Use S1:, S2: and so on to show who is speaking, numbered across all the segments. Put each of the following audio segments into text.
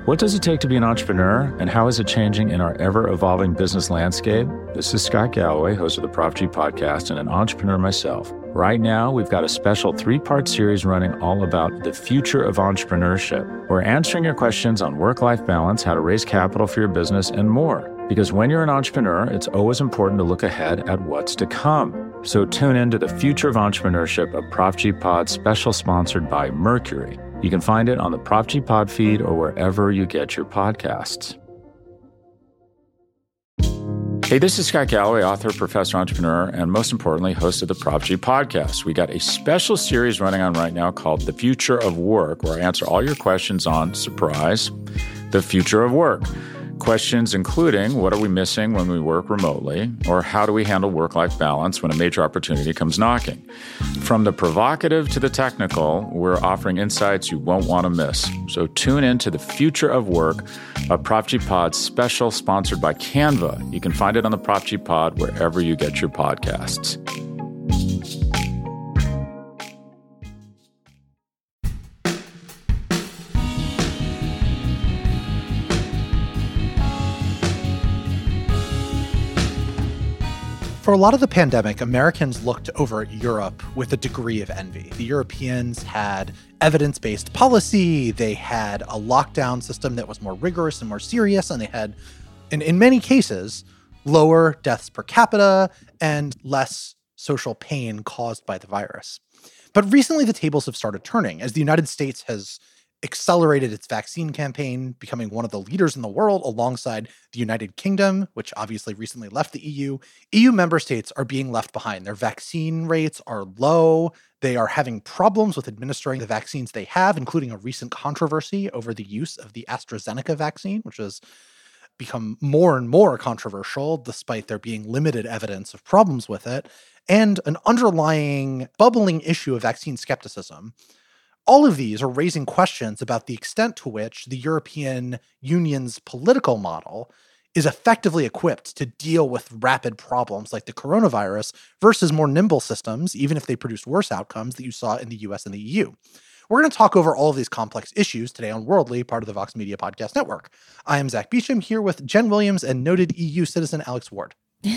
S1: What does it take to be an entrepreneur, and how is it changing in our ever-evolving business landscape? This is Scott Galloway, host of the Prop G podcast and an entrepreneur myself. Right now, we've got a special 3-part series running all about the future of entrepreneurship. We're answering your questions on work-life balance, how to raise capital for your business, and more. Because when you're an entrepreneur, it's always important to look ahead at what's to come. So tune in to the Future of Entrepreneurship, a Prop G pod special sponsored by Mercury. You can find it on the Prop G Pod feed or wherever you get your podcasts. Hey, this is Scott Galloway, author, professor, entrepreneur, and most importantly, host of the Prop G podcast. We got a special series running on right now called The Future of Work, where I answer all your questions on, surprise, the future of work. Questions including, what are we missing when we work remotely? Or how do we handle work-life balance when a major opportunity comes knocking? From the provocative to the technical, we're offering insights you won't want to miss. So tune in to The Future of Work, a Prop G Pod special sponsored by Canva. You can find it on the Prop G Pod wherever you get your podcasts.
S2: For a lot of the pandemic, Americans looked over at Europe with a degree of envy. The Europeans had evidence-based policy, they had a lockdown system that was more rigorous and more serious, and they had, in many cases, lower deaths per capita and less social pain caused by the virus. But recently, the tables have started turning as the United States has accelerated its vaccine campaign, becoming one of the leaders in the world alongside the United Kingdom, which obviously recently left the EU. EU member states are being left behind. Their vaccine rates are low. They are having problems with administering the vaccines they have, including a recent controversy over the use of the AstraZeneca vaccine, which has become more and more controversial despite there being limited evidence of problems with it, and an underlying bubbling issue of vaccine skepticism. All of these are raising questions about the extent to which the European Union's political model is effectively equipped to deal with rapid problems like the coronavirus versus more nimble systems, even if they produce worse outcomes that you saw in the US and the EU. We're going to talk over all of these complex issues today on Worldly, part of the Vox Media Podcast Network. I am Zach Beecham, here with Jen Williams and noted EU citizen Alex Ward.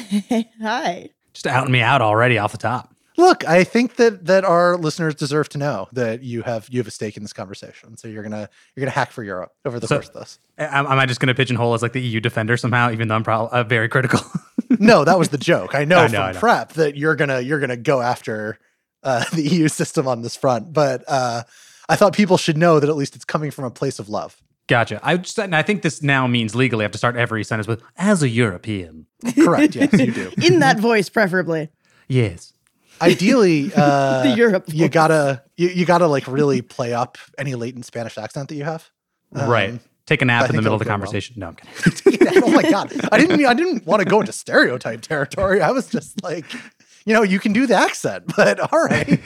S3: Hi.
S4: Just outing me out already off the top.
S2: Look, I think that our listeners deserve to know that you have a stake in this conversation. So you're gonna hack for Europe over the course of this.
S4: Am I just gonna pigeonhole as like the EU defender somehow, even though I'm probably very critical?
S2: No, that was the joke. I know from prep that you're gonna go after the EU system on this front, but I thought people should know that at least it's coming from a place of love.
S4: Gotcha. I think this now means legally I have to start every sentence with "as a European."
S2: Correct. Yes, you do.
S3: In that voice, preferably.
S4: Yes.
S2: Ideally,
S3: the Europe
S2: you gotta like really play up any latent Spanish accent that you have.
S4: Right. Take a nap in the middle of the conversation. Well. No, I'm kidding.
S2: Oh my God. I didn't want to go into stereotype territory. I was just like, you can do the accent, but all right.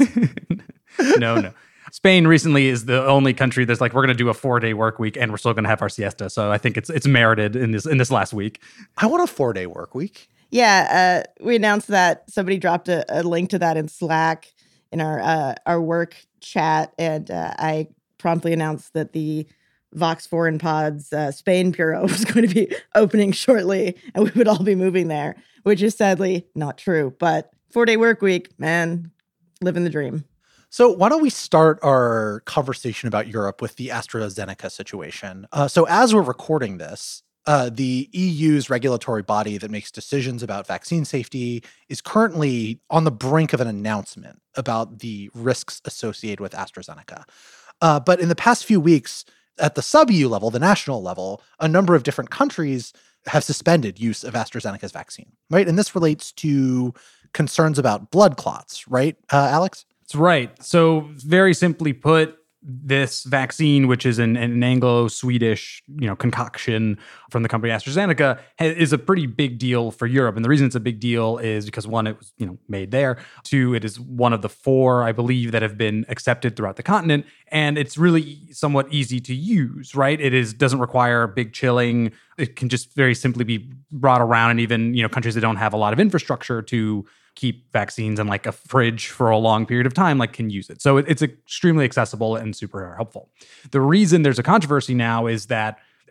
S4: No. Spain recently is the only country that's like, we're going to do a 4-day work week and we're still going to have our siesta. So I think it's merited in this last week.
S2: I want a 4-day work week.
S3: Yeah, we announced that somebody dropped a link to that in Slack in our work chat, and I promptly announced that the Vox Foreign Pod's Spain bureau was going to be opening shortly, and we would all be moving there, which is sadly not true. But 4-day work week, man, living the dream.
S2: So why don't we start our conversation about Europe with the AstraZeneca situation? So as we're recording this, the EU's regulatory body that makes decisions about vaccine safety is currently on the brink of an announcement about the risks associated with AstraZeneca. But in the past few weeks, at the sub-EU level, the national level, a number of different countries have suspended use of AstraZeneca's vaccine, right? And this relates to concerns about blood clots, right, Alex?
S4: That's right. So very simply put, this vaccine, which is an Anglo-Swedish, concoction from the company AstraZeneca, is a pretty big deal for Europe. And the reason it's a big deal is because, one, it was, made there. 2, it is one of the 4, I believe, that have been accepted throughout the continent. And it's really somewhat easy to use, right? Doesn't require big chilling. It can just very simply be brought around. And even, countries that don't have a lot of infrastructure to keep vaccines in like a fridge for a long period of time, can use it. So it's extremely accessible and super helpful. The reason there's a controversy now is that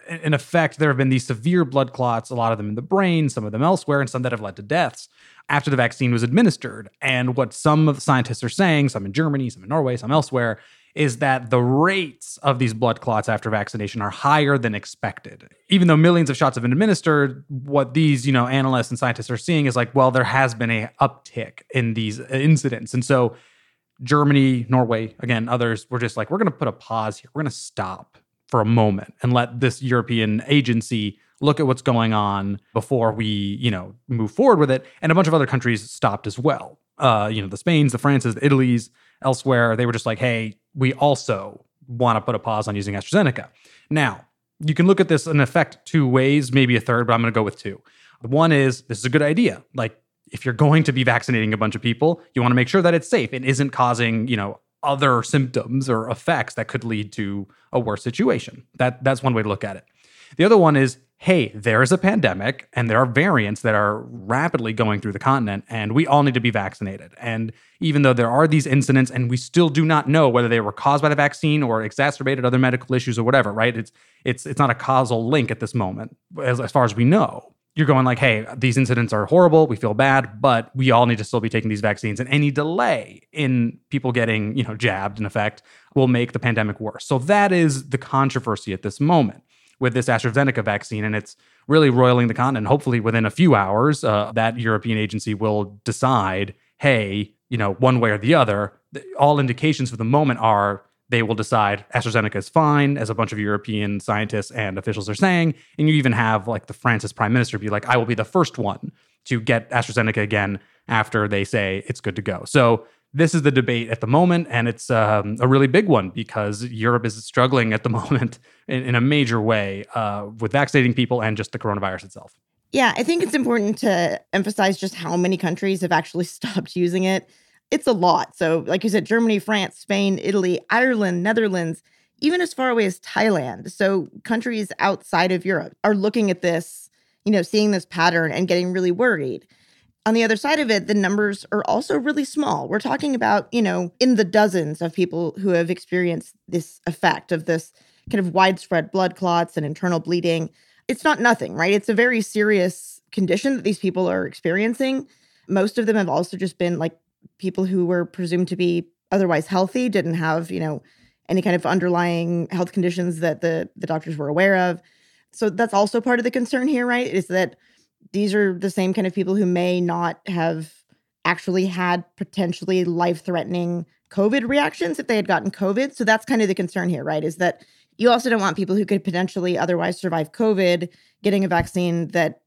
S4: in effect, there have been these severe blood clots, a lot of them in the brain, some of them elsewhere, and some that have led to deaths after the vaccine was administered. And what some of the scientists are saying, some in Germany, some in Norway, some elsewhere, is that the rates of these blood clots after vaccination are higher than expected. Even though millions of shots have been administered, what these, analysts and scientists are seeing is like, well, there has been a uptick in these incidents. And so Germany, Norway, again, others were just like, we're going to put a pause here. We're going to stop for a moment and let this European agency look at what's going on before we, move forward with it. And a bunch of other countries stopped as well. The Spains, the Frances, the Italys, elsewhere, they were just like, hey, we also want to put a pause on using AstraZeneca. Now, you can look at this in effect two ways, maybe a third, but I'm going to go with two. One is, this is a good idea. Like, if you're going to be vaccinating a bunch of people, you want to make sure that it's safe and isn't causing, other symptoms or effects that could lead to a worse situation. That's one way to look at it. The other one is, hey, there is a pandemic and there are variants that are rapidly going through the continent and we all need to be vaccinated. And even though there are these incidents and we still do not know whether they were caused by the vaccine or exacerbated other medical issues or whatever, right? It's not a causal link at this moment, as far as we know. You're going like, hey, these incidents are horrible, we feel bad, but we all need to still be taking these vaccines. And any delay in people getting, jabbed, in effect, will make the pandemic worse. So that is the controversy at this moment with this AstraZeneca vaccine. And it's really roiling the continent. Hopefully within a few hours, that European agency will decide, hey, one way or the other. All indications for the moment are they will decide AstraZeneca is fine, as a bunch of European scientists and officials are saying. And you even have like the France's prime minister be like, I will be the first one to get AstraZeneca again after they say it's good to go. So this is the debate at the moment, and it's a really big one because Europe is struggling at the moment in a major way with vaccinating people and just the coronavirus itself.
S3: Yeah, I think it's important to emphasize just how many countries have actually stopped using it. It's a lot. So like you said, Germany, France, Spain, Italy, Ireland, Netherlands, even as far away as Thailand. So countries outside of Europe are looking at this, seeing this pattern and getting really worried. On the other side of it, the numbers are also really small. We're talking about, in the dozens of people who have experienced this effect of this kind of widespread blood clots and internal bleeding. It's not nothing, right? It's a very serious condition that these people are experiencing. Most of them have also just been like people who were presumed to be otherwise healthy, didn't have, any kind of underlying health conditions that the doctors were aware of. So that's also part of the concern here, right? Is that these are the same kind of people who may not have actually had potentially life-threatening COVID reactions if they had gotten COVID. So that's kind of the concern here, right? Is that you also don't want people who could potentially otherwise survive COVID getting a vaccine that,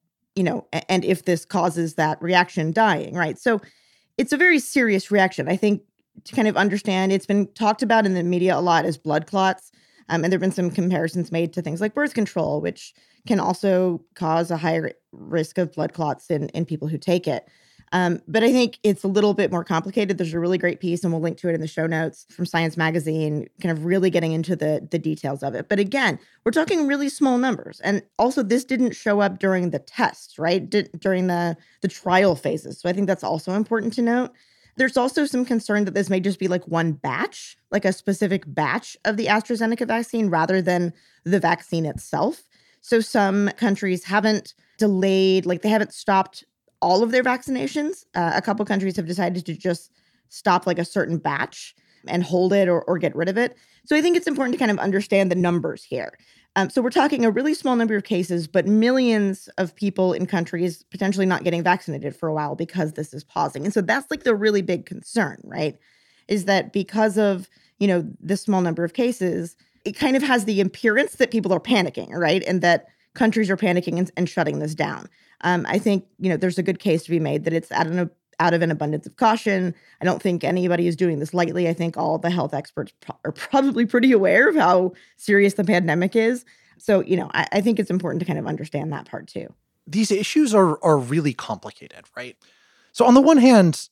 S3: and if this causes that reaction, dying, right? So it's a very serious reaction. I think to kind of understand, it's been talked about in the media a lot as blood clots. And there have been some comparisons made to things like birth control, which can also cause a higher risk of blood clots in people who take it. But I think it's a little bit more complicated. There's a really great piece, and we'll link to it in the show notes, from Science Magazine, kind of really getting into the details of it. But again, we're talking really small numbers. And also, this didn't show up during the tests, right? During the trial phases. So I think that's also important to note. There's also some concern that this may just be like one batch, like a specific batch of the AstraZeneca vaccine rather than the vaccine itself. So some countries haven't delayed, like they haven't stopped all of their vaccinations. A couple countries have decided to just stop like a certain batch and hold it or get rid of it. So I think it's important to kind of understand the numbers here. So we're talking a really small number of cases, but millions of people in countries potentially not getting vaccinated for a while because this is pausing. And so that's like the really big concern, right? Is that because of, this small number of cases, it kind of has the appearance that people are panicking, right? And that countries are panicking and shutting this down. I think, there's a good case to be made that it's out of an abundance of caution. I don't think anybody is doing this lightly. I think all the health experts are probably pretty aware of how serious the pandemic is. So, I think it's important to kind of understand that part too.
S2: These issues are really complicated, right? So on the one hand,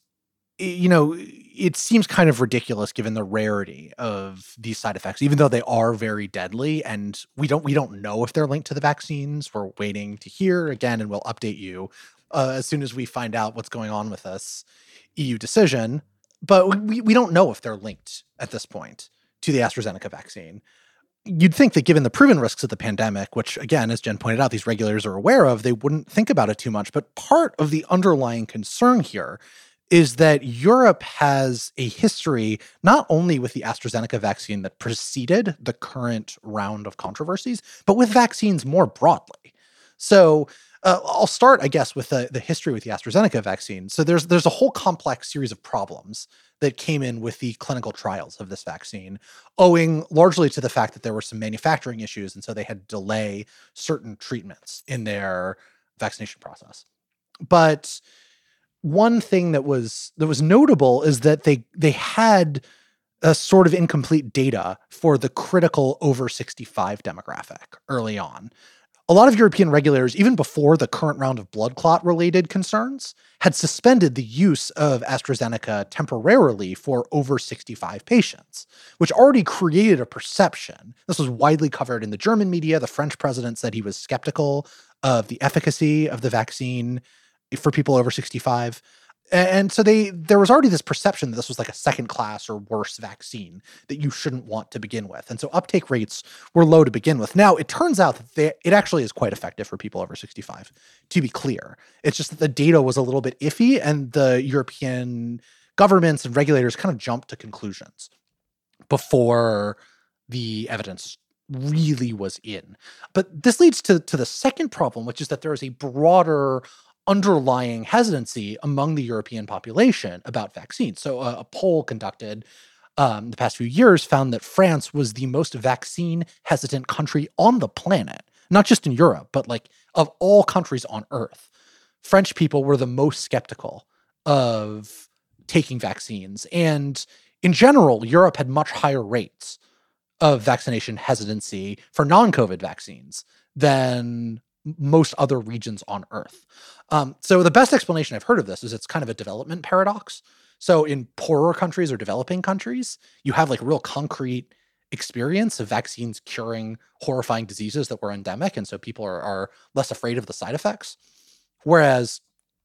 S2: it seems kind of ridiculous given the rarity of these side effects, even though they are very deadly, and we don't know if they're linked to the vaccines. We're waiting to hear again, and we'll update you as soon as we find out what's going on with this EU decision. But we don't know if they're linked at this point to the AstraZeneca vaccine. you'd think that given the proven risks of the pandemic, which again, as Jen pointed out, these regulators are aware of, they wouldn't think about it too much. But part of the underlying concern here is that Europe has a history not only with the AstraZeneca vaccine that preceded the current round of controversies, but with vaccines more broadly. So I'll start, I guess, with the history with the AstraZeneca vaccine. So there's a whole complex series of problems that came in with the clinical trials of this vaccine, owing largely to the fact that there were some manufacturing issues, and so they had to delay certain treatments in their vaccination process. But one thing that was notable is that they had a sort of incomplete data for the critical over 65 demographic early on. A lot of European regulators, even before the current round of blood clot related concerns, had suspended the use of AstraZeneca temporarily for over 65 patients, which already created a perception. This was widely covered in the German media. The French president said he was skeptical of the efficacy of the vaccine for people over 65. And so there was already this perception that this was like a second class or worse vaccine that you shouldn't want to begin with. And so uptake rates were low to begin with. Now, it turns out that it actually is quite effective for people over 65, to be clear. It's just that the data was a little bit iffy, and the European governments and regulators kind of jumped to conclusions before the evidence really was in. But this leads to the second problem, which is that there is a broader underlying hesitancy among the European population about vaccines. So a poll conducted the past few years found that France was the most vaccine hesitant country on the planet, not just in Europe, but like of all countries on Earth. French people were the most skeptical of taking vaccines. And in general, Europe had much higher rates of vaccination hesitancy for non-COVID vaccines than most other regions on Earth. So the best explanation I've heard of this is it's kind of a development paradox. So in poorer countries or developing countries, you have like real concrete experience of vaccines curing horrifying diseases that were endemic. And so people are less afraid of the side effects. Whereas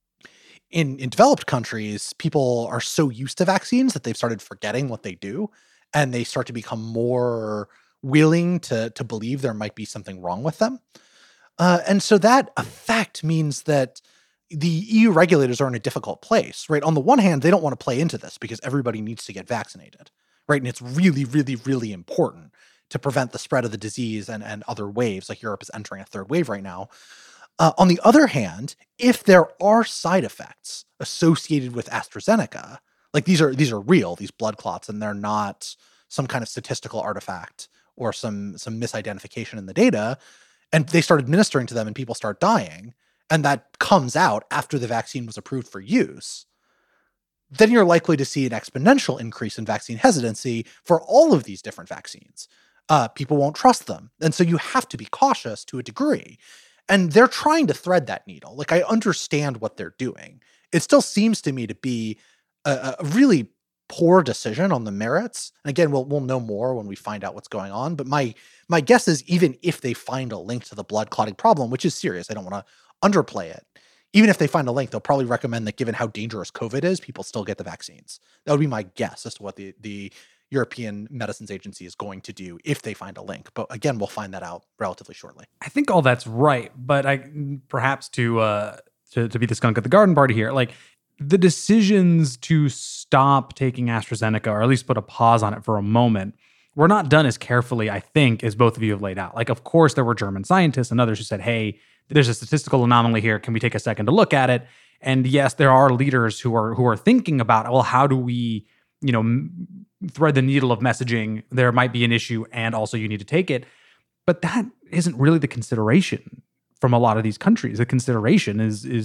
S2: in developed countries, people are so used to vaccines that they've started forgetting what they do. And they start to become more willing to believe there might be something wrong with them. And so that effect means that the EU regulators are in a difficult place, right? On the one hand, they don't want to play into this because everybody needs to get vaccinated, right? And it's really, really, really important to prevent the spread of the disease and other waves, like Europe is entering a third wave right now. On the other hand, if there are side effects associated with AstraZeneca, like these are real, these blood clots, and they're not some kind of statistical artifact or some misidentification in the data, and they start administering to them and people start dying, and that comes out after the vaccine was approved for use, then you're likely to see an exponential increase in vaccine hesitancy for all of these different vaccines. People won't trust them. And so you have to be cautious to a degree. And they're trying to thread that needle. Like, I understand what they're doing. It still seems to me to be a really poor decision on the merits. And again, we'll know more when we find out what's going on. But my guess is, even if they find a link to the blood clotting problem, which is serious, I don't want to underplay it. Even if they find a link, they'll probably recommend that given how dangerous COVID is, people still get the vaccines. That would be my guess as to what the European Medicines Agency is going to do if they find a link. But again, we'll find that out relatively shortly.
S4: I think all that's right, but perhaps to be the skunk at the garden party here, like the decisions to stop taking AstraZeneca, or at least put a pause on it for a moment, were not done as carefully, I think, as both of you have laid out. Like, of course, there were German scientists and others who said, hey, there's a statistical anomaly here. Can we take a second to look at it? And yes, there are leaders who are thinking about, well, how do we, thread the needle of messaging? There might be an issue, and also you need to take it. But that isn't really the consideration from a lot of these countries. The consideration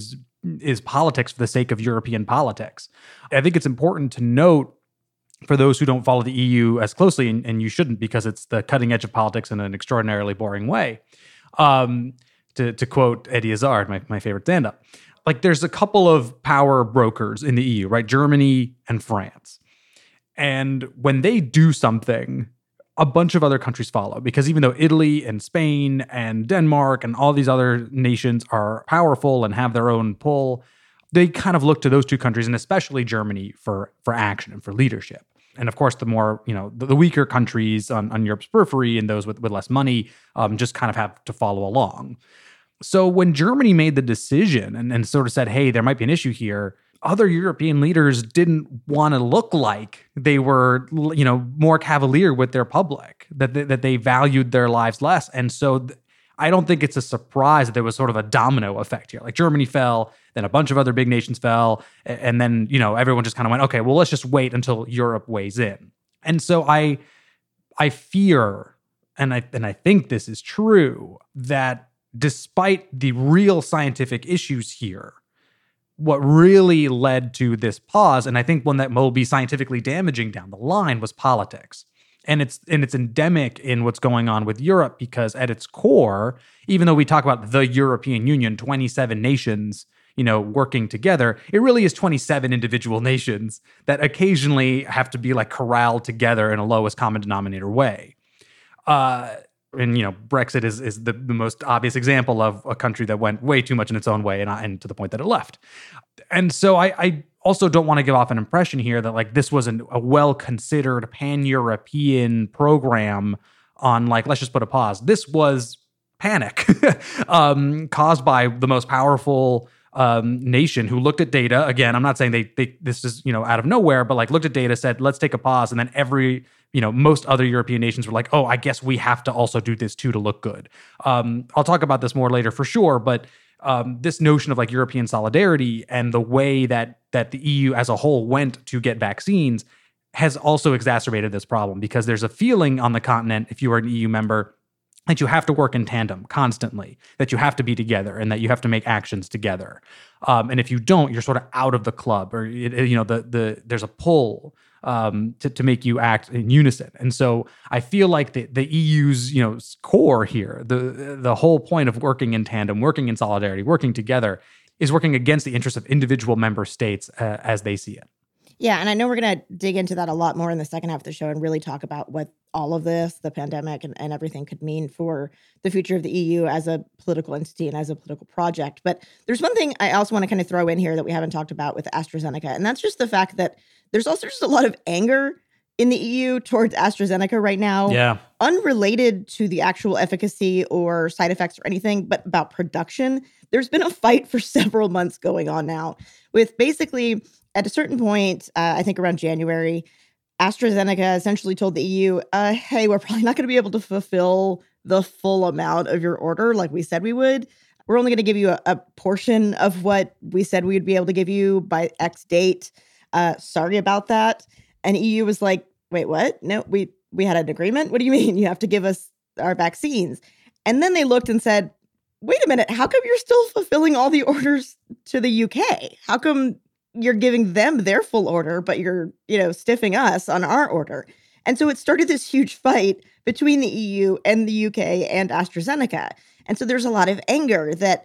S4: is politics for the sake of European politics. I think it's important to note, for those who don't follow the EU as closely, and you shouldn't, because it's the cutting edge of politics in an extraordinarily boring way. To quote Eddie Izzard, my favorite stand-up, like there's a couple of power brokers in the EU, right? Germany and France. And when they do something, a bunch of other countries follow, because even though Italy and Spain and Denmark and all these other nations are powerful and have their own pull, they kind of look to those two countries, and especially Germany, for action and for leadership. And of course, the more, the weaker countries on Europe's periphery and those with less money just kind of have to follow along. So when Germany made the decision and sort of said, hey, there might be an issue here, other European leaders didn't want to look like they were, more cavalier with their public, that they valued their lives less. And so I don't think it's a surprise that there was sort of a domino effect here. Like Germany fell, then a bunch of other big nations fell, and then, everyone just kind of went, okay, well, let's just wait until Europe weighs in. And so I fear, and I think this is true, that despite the real scientific issues here, what really led to this pause, and I think one that will be scientifically damaging down the line, was politics. And it's endemic in what's going on with Europe, because at its core, even though we talk about the European Union, 27 nations, working together, it really is 27 individual nations that occasionally have to be like corralled together in a lowest common denominator way. And Brexit is the most obvious example of a country that went way too much in its own way and to the point that it left. And so I also don't want to give off an impression here that like this was a well-considered pan-European program on like, let's just put a pause. This was panic caused by the most powerful nation who looked at data. Again, I'm not saying they this is, out of nowhere, but like looked at data, said, let's take a pause. And then most other European nations were like, oh, I guess we have to also do this too to look good. I'll talk about this more later for sure, but this notion of like European solidarity and the way that the EU as a whole went to get vaccines has also exacerbated this problem, because there's a feeling on the continent, if you are an EU member, that you have to work in tandem constantly, that you have to be together, and that you have to make actions together. And if you don't, you're sort of out of the club, or there's a pull to make you act in unison. And so I feel like the EU's core here, the whole point of working in tandem, working in solidarity, working together, is working against the interests of individual member states as they see it.
S3: Yeah, and I know we're going to dig into that a lot more in the second half of the show and really talk about what all of this, the pandemic and everything, could mean for the future of the EU as a political entity and as a political project. But there's one thing I also want to kind of throw in here that we haven't talked about with AstraZeneca, and that's just the fact that there's also just a lot of anger in the EU towards AstraZeneca right now, unrelated to the actual efficacy or side effects or anything, but about production. There's been a fight for several months going on now with basically, at a certain point, I think around January, AstraZeneca essentially told the EU, hey, we're probably not going to be able to fulfill the full amount of your order like we said we would. We're only going to give you a portion of what we said we would be able to give you by X date. Sorry about that. And EU was like, wait, what? No, we had an agreement. What do you mean? You have to give us our vaccines. And then they looked and said, wait a minute, how come you're still fulfilling all the orders to the UK? How come you're giving them their full order, but you're, stiffing us on our order? And so it started this huge fight between the EU and the UK and AstraZeneca. And so there's a lot of anger that,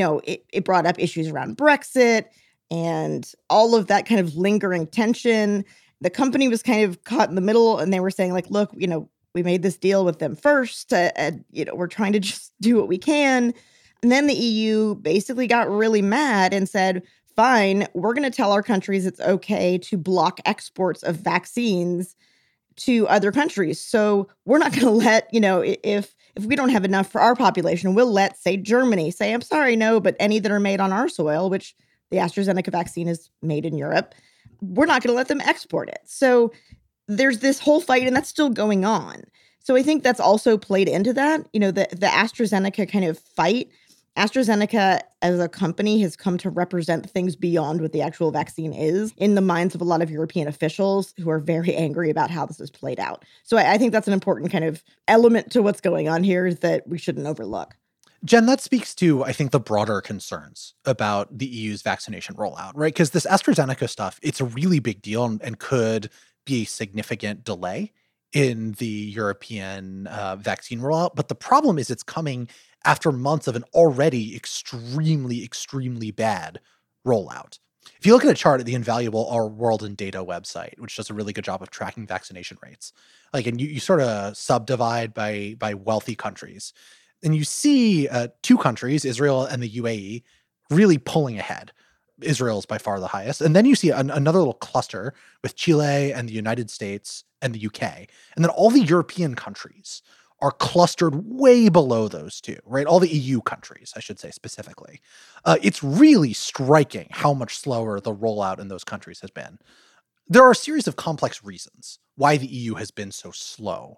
S3: it brought up issues around Brexit and all of that kind of lingering tension. The company was kind of caught in the middle, and they were saying like, look, we made this deal with them first. We're trying to just do what we can. And then the EU basically got really mad and said, fine, we're going to tell our countries it's okay to block exports of vaccines to other countries. So we're not going to let, if we don't have enough for our population, we'll let, say, Germany say, I'm sorry, no, but any that are made on our soil, which the AstraZeneca vaccine is made in Europe, we're not going to let them export it. So there's this whole fight, and that's still going on. So I think that's also played into that, the AstraZeneca kind of fight. AstraZeneca as a company has come to represent things beyond what the actual vaccine is in the minds of a lot of European officials who are very angry about how this has played out. So I think that's an important kind of element to what's going on here that we shouldn't overlook.
S2: Jen, that speaks to, I think, the broader concerns about the EU's vaccination rollout, right? Because this AstraZeneca stuff, it's a really big deal and could be a significant delay in the European vaccine rollout. But the problem is it's coming after months of an already extremely, extremely bad rollout. If you look at a chart at the Invaluable Our World in Data website, which does a really good job of tracking vaccination rates, and you sort of subdivide by wealthy countries, and you see two countries, Israel and the UAE, really pulling ahead. Israel is by far the highest. And then you see another little cluster with Chile and the United States and the UK. And then all the European countries are clustered way below those two, right? All the EU countries, I should say specifically. It's really striking how much slower the rollout in those countries has been. There are a series of complex reasons why the EU has been so slow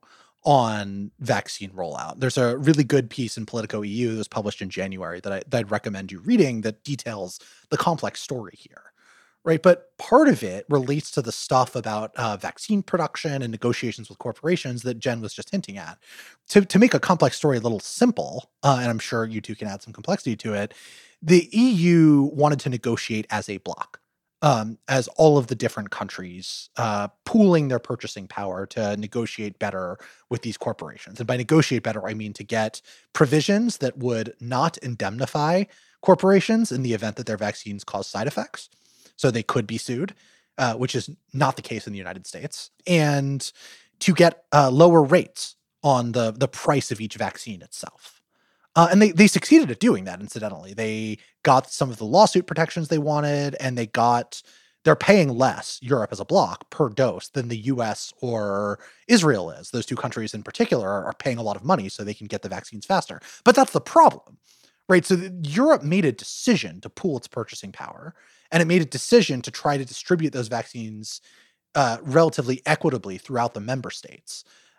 S2: on vaccine rollout. There's a really good piece in Politico EU that was published in January that I'd recommend you reading that details the complex story here, right? But part of it relates to the stuff about vaccine production and negotiations with corporations that Jen was just hinting at. To make a complex story a little simple, and I'm sure you two can add some complexity to it, the EU wanted to negotiate as a bloc. As all of the different countries pooling their purchasing power to negotiate better with these corporations. And by negotiate better, I mean to get provisions that would not indemnify corporations in the event that their vaccines cause side effects. So they could be sued, which is not the case in the United States. And to get lower rates on the price of each vaccine itself. And they succeeded at doing that, incidentally. They got some of the lawsuit protections they wanted, and they're paying less, Europe as a bloc, per dose than the US or Israel is. Those two countries in particular are paying a lot of money so they can get the vaccines faster. But that's the problem, right? So Europe made a decision to pool its purchasing power, and it made a decision to try to distribute those vaccines relatively equitably throughout the member states.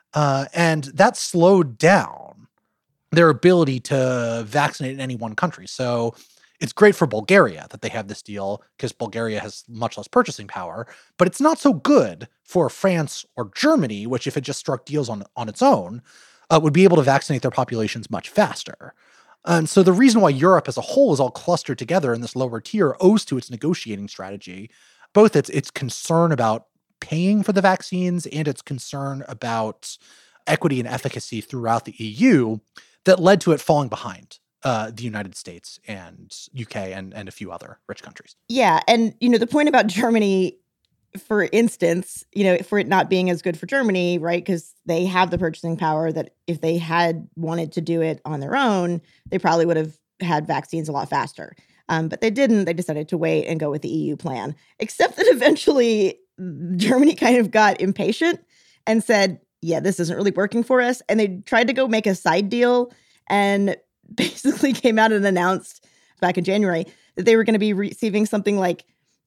S2: And that slowed down their ability to vaccinate in any one country. So it's great for Bulgaria that they have this deal because Bulgaria has much less purchasing power, but it's not so good for France or Germany, which if it just struck deals on its own, would be able to vaccinate their populations much faster. And so the reason why Europe as a whole is all clustered together in this lower tier owes to its negotiating strategy, both its concern about paying for the vaccines and its concern about equity and efficacy throughout the EU, that led to it falling behind the United States and UK and a few other rich countries.
S3: Yeah. And, the point about Germany, for instance, for it not being as good for Germany, right? Because they have the purchasing power that if they had wanted to do it on their own, they probably would have had vaccines a lot faster. But they didn't. They decided to wait and go with the EU plan, except that eventually Germany kind of got impatient and said, yeah, this isn't really working for us. And they tried to go make a side deal and basically came out and announced back in January that they were going to be receiving something like,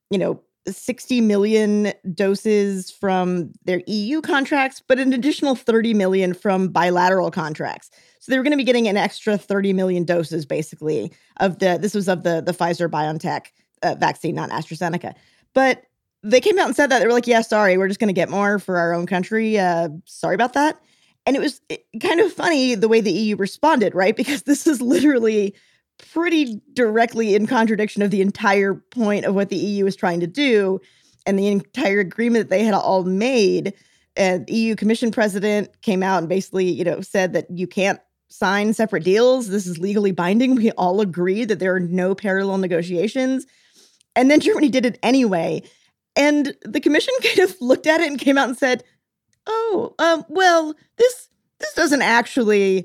S3: 60 million doses from their EU contracts, but an additional 30 million from bilateral contracts. So they were going to be getting an extra 30 million doses, basically, this was of the Pfizer-BioNTech vaccine, not AstraZeneca. But they came out and said that. They were like, yeah, sorry, we're just going to get more for our own country. Sorry about that. And it was kind of funny the way the EU responded, right? Because this is literally pretty directly in contradiction of the entire point of what the EU is trying to do and the entire agreement that they had all made. And the EU Commission president came out and basically, said that you can't sign separate deals. This is legally binding. We all agree that there are no parallel negotiations. And then Germany did it anyway. And the commission kind of looked at it and came out and said, oh, well, this doesn't actually,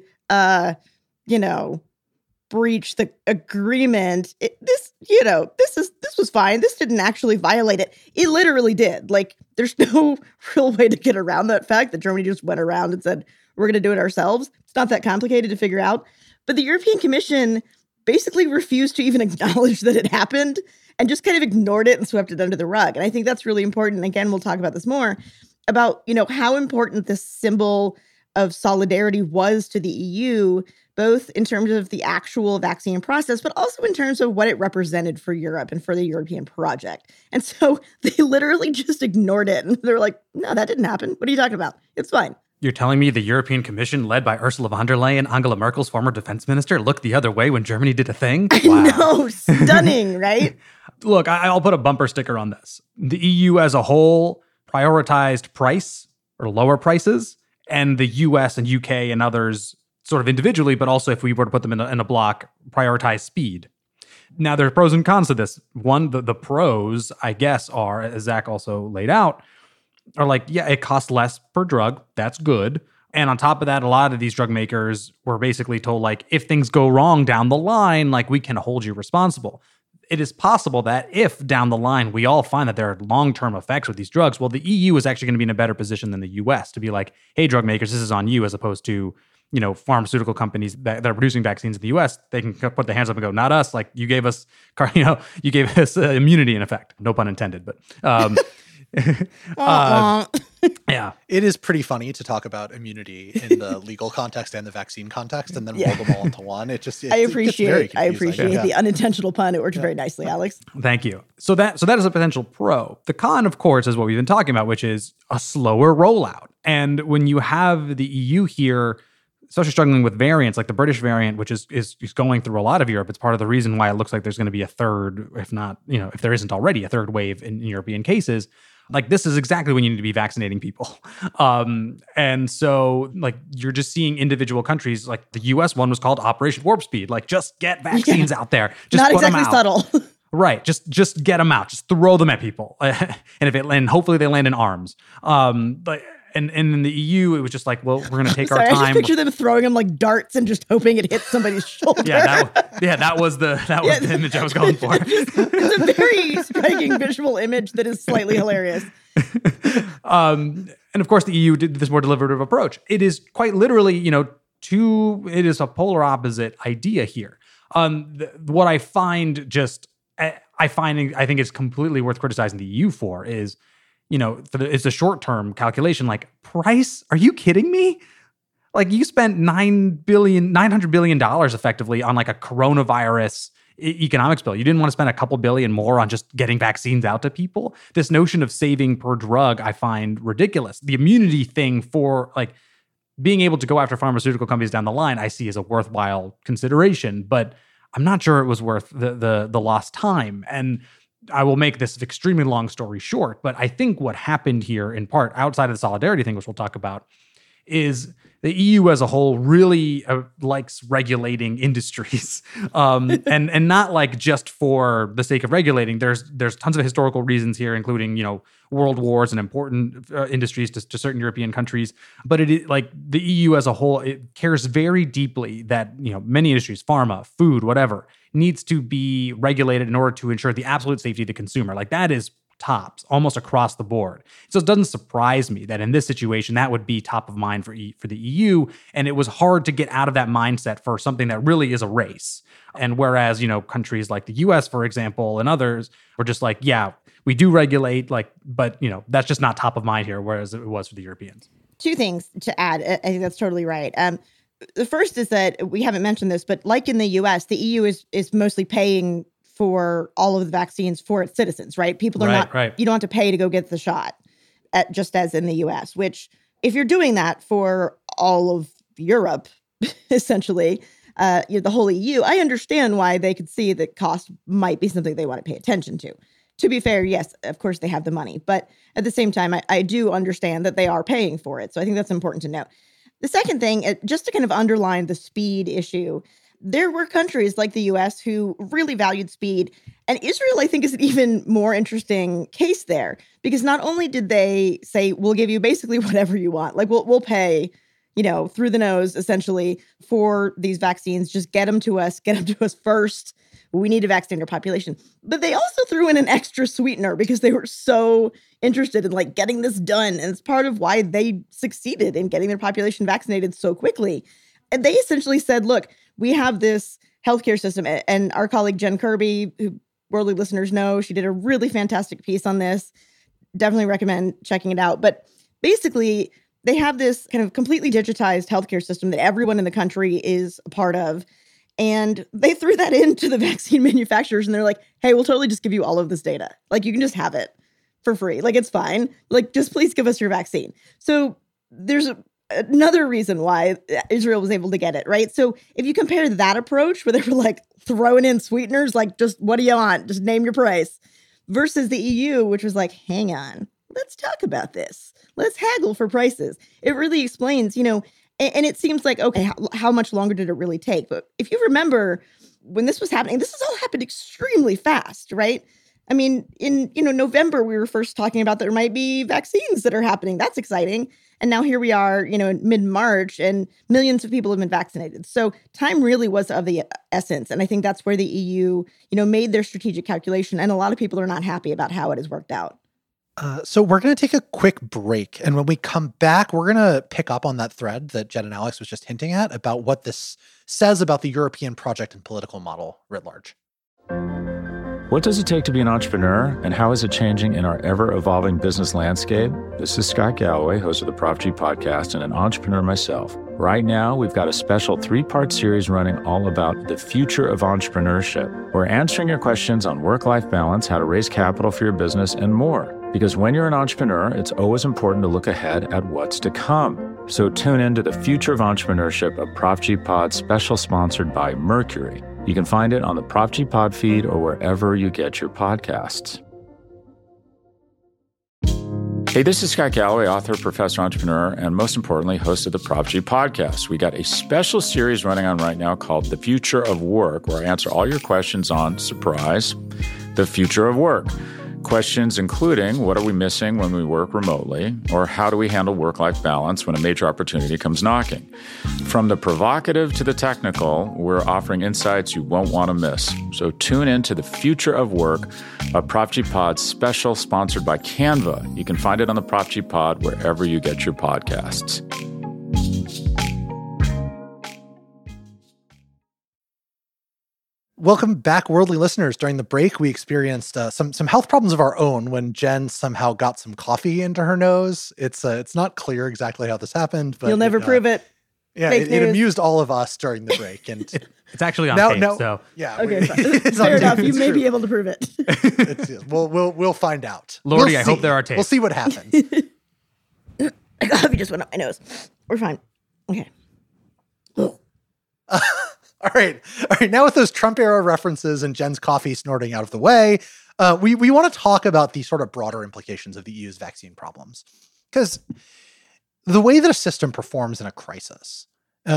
S3: breach the agreement. This was fine. This didn't actually violate it. It literally did. Like, there's no real way to get around that fact that Germany just went around and said, we're going to do it ourselves. It's not that complicated to figure out. But the European Commission basically refused to even acknowledge that it happened and just kind of ignored it and swept it under the rug. And I think that's really important. And again, we'll talk about this more about, how important this symbol of solidarity was to the EU, both in terms of the actual vaccine process, but also in terms of what it represented for Europe and for the European project. And so they literally just ignored it. And they're like, no, that didn't happen. What are you talking about? It's fine.
S4: You're telling me the European Commission, led by Ursula von der Leyen, Angela Merkel's former defense minister, looked the other way when Germany did a thing? Wow.
S3: I know, stunning, right?
S4: Look, I'll put a bumper sticker on this. The EU as a whole prioritized price or lower prices, and the US and UK and others sort of individually, but also if we were to put them in a block, prioritize speed. Now, there are pros and cons to this. One, the pros, I guess, are, as Zach also laid out, are like, yeah, it costs less per drug. That's good. And on top of that, a lot of these drug makers were basically told, like, if things go wrong down the line, like, we can hold you responsible. it is possible that if down the line we all find that there are long-term effects with these drugs, well, the EU is actually going to be in a better position than the US to be like, hey, drug makers, this is on you, as opposed to, pharmaceutical companies that are producing vaccines in the US. They can put their hands up and go, not us. Like you gave us, you gave us immunity in effect. No pun intended, but yeah.
S2: It is pretty funny to talk about immunity in the legal context and the vaccine context and then roll them all into one.
S3: I appreciate the unintentional pun. It worked very nicely, Alex.
S4: Thank you. So that is a potential pro. The con, of course, is what we've been talking about, which is a slower rollout. And when you have the EU here, especially struggling with variants like the British variant, which is going through a lot of Europe, it's part of the reason why it looks like there's going to be a third, if not, if there isn't already a third wave in European cases. Like, this is exactly when you need to be vaccinating people. And so, like, you're just seeing individual countries, like the US one was called Operation Warp Speed. Like, just get vaccines out there. Just
S3: not
S4: put
S3: exactly
S4: them out.
S3: subtle.
S4: Right. Just get them out. Just throw them at people. and hopefully they land in arms. And in the EU, it was just like, well, we're going to take our time.
S3: I just picture them throwing them like darts and just hoping it hits somebody's shoulder.
S4: That was the image I was going for.
S3: It's a very striking visual image that is slightly hilarious.
S4: And of course, the EU did this more deliberative approach. It is quite literally, it is a polar opposite idea here. What I find I think it's completely worth criticizing the EU for is, it's a short-term calculation. Like, price? Are you kidding me? Like, you spent $900 billion effectively on like a coronavirus economics bill. You didn't want to spend a couple billion more on just getting vaccines out to people. This notion of saving per drug, I find ridiculous. The immunity thing for like being able to go after pharmaceutical companies down the line, I see as a worthwhile consideration, but I'm not sure it was worth the lost time. And I will make this extremely long story short, but I think what happened here, in part, outside of the solidarity thing, which we'll talk about, is the EU as a whole really likes regulating industries, and not like just for the sake of regulating. There's tons of historical reasons here, including world wars and important industries to certain European countries. But it is like the EU as a whole, it cares very deeply that many industries, pharma, food, whatever, needs to be regulated in order to ensure the absolute safety of the consumer. Like, that is tops almost across the board. So it doesn't surprise me that in this situation, that would be top of mind for the EU. And it was hard to get out of that mindset for something that really is a race. And whereas, countries like the US, for example, and others were just like, yeah, we do regulate, but that's just not top of mind here, whereas it was for the Europeans.
S3: Two things to add. I think that's totally right. The first is that we haven't mentioned this, but like in the US, the EU is mostly paying for all of the vaccines for its citizens, right? People are you don't have to pay to go get the shot, just as in the US, which if you're doing that for all of Europe, essentially, the whole EU, I understand why they could see that cost might be something they want to pay attention to. To be fair, yes, of course they have the money, but at the same time, I do understand that they are paying for it. So I think that's important to note. The second thing, just to kind of underline the speed issue, there were countries like the US who really valued speed. And Israel, I think, is an even more interesting case there, because not only did they say, we'll give you basically whatever you want, like we'll pay, through the nose, essentially, for these vaccines, just get them to us first. We need to vaccinate our population. But they also threw in an extra sweetener because they were so interested in like getting this done. And it's part of why they succeeded in getting their population vaccinated so quickly. And they essentially said, look, we have this healthcare system. And our colleague Jen Kirby, who Worldly listeners know, she did a really fantastic piece on this. Definitely recommend checking it out. But basically, they have this kind of completely digitized healthcare system that everyone in the country is a part of. And they threw that into the vaccine manufacturers and they're like, hey, we'll totally just give you all of this data. Like, you can just have it for free. Like, it's fine. Like, just please give us your vaccine. So there's another reason why Israel was able to get it, right? So if you compare that approach where they were like throwing in sweeteners, like, just what do you want? Just name your price, versus the EU, which was like, hang on, let's talk about this. Let's haggle for prices. It really explains, and it seems like, okay, how much longer did it really take? But if you remember when this was happening, this has all happened extremely fast, right? I mean, in November, we were first talking about there might be vaccines that are happening. That's exciting. And now here we are, in mid-March, and millions of people have been vaccinated. So time really was of the essence. And I think that's where the EU, made their strategic calculation. And a lot of people are not happy about how it has worked out.
S2: So we're going to take a quick break. And when we come back, we're going to pick up on that thread that Jen and Alex was just hinting at about what this says about the European project and political model writ large.
S1: What does it take to be an entrepreneur, and how is it changing in our ever-evolving business landscape? This is Scott Galloway, host of the Prop G podcast and an entrepreneur myself. Right now, we've got a special 3-part series running all about the future of entrepreneurship. We're answering your questions on work-life balance, how to raise capital for your business, and more. Because when you're an entrepreneur, it's always important to look ahead at what's to come. So tune in to the Future of Entrepreneurship, a Prop G pod special sponsored by Mercury. You can find it on the Prop G Pod feed or wherever you get your podcasts. Hey, this is Scott Galloway, author, professor, entrepreneur, and most importantly, host of the Prop G podcast. We got a special series running on right now called The Future of Work, where I answer all your questions on, surprise, the future of work. Questions including, what are we missing when we work remotely? Or how do we handle work-life balance when a major opportunity comes knocking? From the provocative to the technical, we're offering insights you won't want to miss. So tune in to The Future of Work, a Prop G Pod special sponsored by Canva. You can find it on the Prop G Pod wherever you get your podcasts.
S2: Welcome back, worldly listeners. During the break, we experienced some health problems of our own when Jen somehow got some coffee into her nose. It's not clear exactly how this happened, but
S3: you'll never prove it.
S2: Yeah, it amused all of us during the break, and
S4: it's actually on tape. So
S2: yeah,
S3: okay, fair enough. You may be able to prove it.
S2: We'll find out.
S4: Lordy, I hope there are tapes.
S2: We'll see what happens.
S3: Coffee just went up my nose. We're fine. Okay.
S2: All right. Now with those Trump era references and Jen's coffee snorting out of the way, we want to talk about the sort of broader implications of the EU's vaccine problems. Because the way that a system performs in a crisis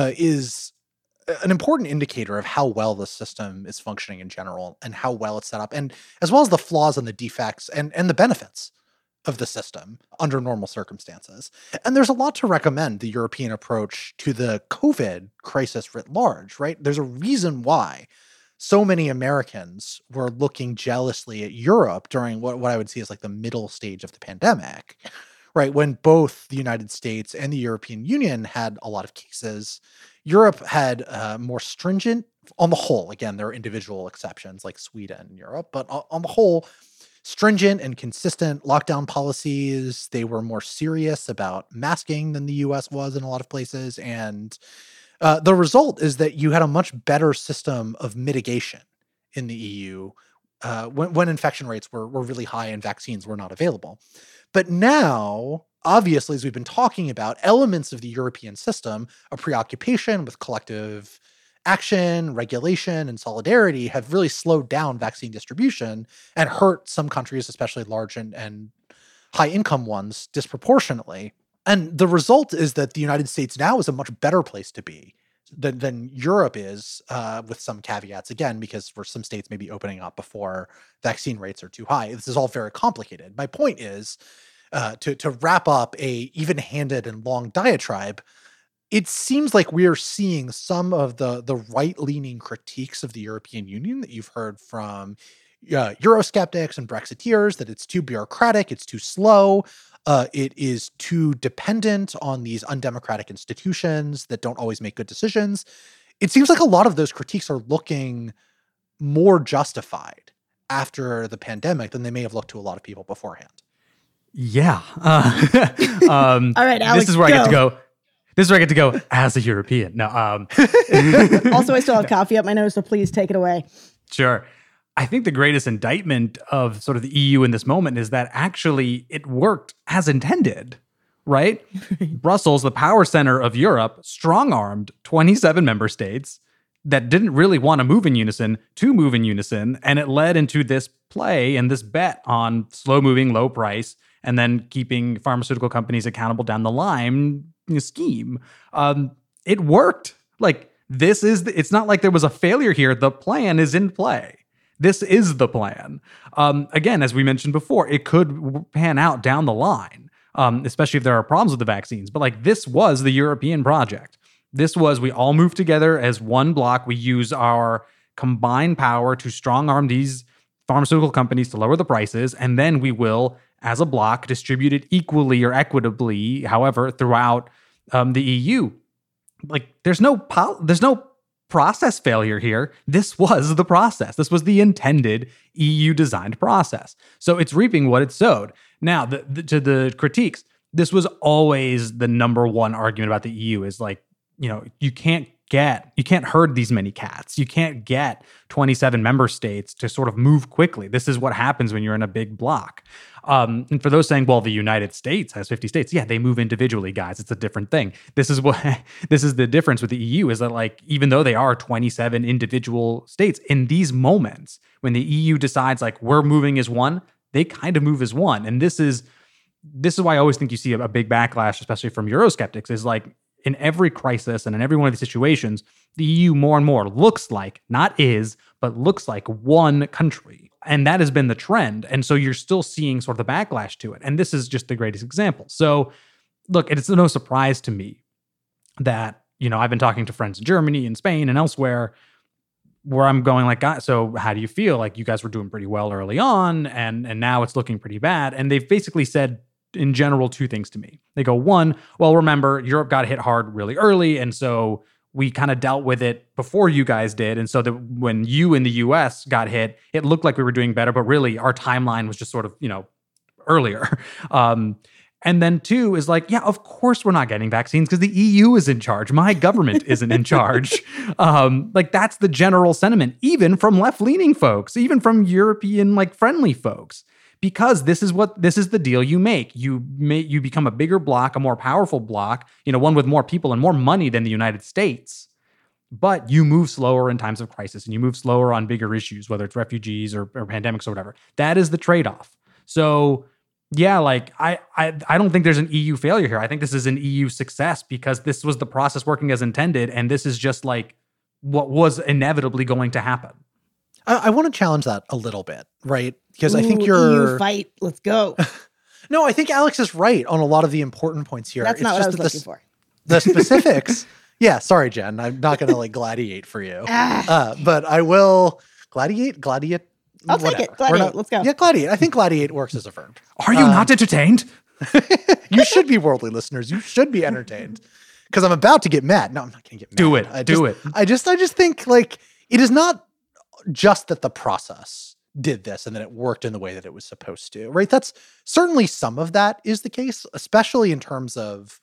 S2: is an important indicator of how well the system is functioning in general and how well it's set up, and as well as the flaws and the defects and the benefits of the system under normal circumstances. And there's a lot to recommend the European approach to the COVID crisis writ large, right? There's a reason why so many Americans were looking jealously at Europe during what I would see as like the middle stage of the pandemic, right? When both the United States and the European Union had a lot of cases, Europe had more stringent, on the whole, again, there are individual exceptions like Sweden and Europe, but on the whole, stringent and consistent lockdown policies. They were more serious about masking than the US was in a lot of places. And the result is that you had a much better system of mitigation in the EU when infection rates were really high and vaccines were not available. But now, obviously, as we've been talking about, elements of the European system, a preoccupation with collective action, regulation, and solidarity have really slowed down vaccine distribution and hurt some countries, especially large and high-income ones, disproportionately. And the result is that the United States now is a much better place to be than Europe is, with some caveats, again, because for some states maybe opening up before vaccine rates are too high. This is all very complicated. My point is, to wrap up a even-handed and long diatribe, it seems like we're seeing some of the right-leaning critiques of the European Union that you've heard from Eurosceptics and Brexiteers, that it's too bureaucratic, it's too slow, it is too dependent on these undemocratic institutions that don't always make good decisions. It seems like a lot of those critiques are looking more justified after the pandemic than they may have looked to a lot of people beforehand.
S4: Yeah.
S3: All right, Alex,
S4: this is where I get to go. This is where I get to go as a European. No.
S3: Also, I still have coffee up my nose, so please take it away.
S4: Sure. I think the greatest indictment of sort of the EU in this moment is that actually it worked as intended, right? Brussels, the power center of Europe, strong-armed 27 member states that didn't really want to move in unison to move in unison, and it led into this play and this bet on slow-moving, low price, and then keeping pharmaceutical companies accountable down the line scheme. It worked. Like, it's not like there was a failure here. The plan is in play. This is the plan. Again, as we mentioned before, it could pan out down the line, especially if there are problems with the vaccines. But like, this was the European project. This was, we all move together as one block. We use our combined power to strong arm these pharmaceutical companies to lower the prices, and then we will, as a block, distribute it equally or equitably, however, throughout the EU. Like, there's no process failure here. This was the process. This was the intended EU-designed process. So it's reaping what it sowed. Now, to the critiques, this was always the number one argument about the EU is like, you can't herd these many cats. You can't get 27 member states to sort of move quickly. This is what happens when you're in a big block. And for those saying, well, the United States has 50 states. Yeah, they move individually, guys. It's a different thing. This is the difference with the EU is that, like, even though they are 27 individual states, in these moments when the EU decides like we're moving as one, they kind of move as one. And this is why I always think you see a big backlash, especially from Eurosceptics, is like, in every crisis and in every one of these situations, the EU more and more looks like, not is, but looks like one country. And that has been the trend. And so you're still seeing sort of the backlash to it. And this is just the greatest example. So look, it's no surprise to me that, I've been talking to friends in Germany and Spain and elsewhere where I'm going like, so how do you feel? Like, you guys were doing pretty well early on and now it's looking pretty bad. And they've basically said, in general, two things to me. They go, one, well, remember, Europe got hit hard really early, and so we kind of dealt with it before you guys did. And so that when you in the US got hit, it looked like we were doing better, but really our timeline was just sort of, earlier. And then two is like, yeah, of course we're not getting vaccines because the EU is in charge. My government isn't in charge. Like, that's the general sentiment, even from left-leaning folks, even from European, like, friendly folks. Because this is the deal you make. You become a bigger bloc, a more powerful bloc, one with more people and more money than the United States. But you move slower in times of crisis, and you move slower on bigger issues, whether it's refugees or pandemics or whatever. That is the trade-off. So yeah, like I don't think there's an EU failure here. I think this is an EU success because this was the process working as intended, and this is just like what was inevitably going to happen.
S2: I want to challenge that a little bit, right? Because I think you're...
S3: EU fight, let's go.
S2: No, I think Alex is right on a lot of the important points here.
S3: That's not what I was looking for.
S2: The specifics... Yeah, sorry, Jen. I'm not going to like gladiate for you. But I will... Gladiate?
S3: I'll take it. Gladiate, let's go.
S2: Yeah, gladiate. I think gladiate works as a verb.
S4: Are you not entertained?
S2: You should be, worldly listeners. You should be entertained. Because I'm about to get mad. No, I'm not going to get mad.
S4: Do it.
S2: I just think like it is not just that the process did this and that it worked in the way that it was supposed to, right? That's certainly some of that is the case, especially in terms of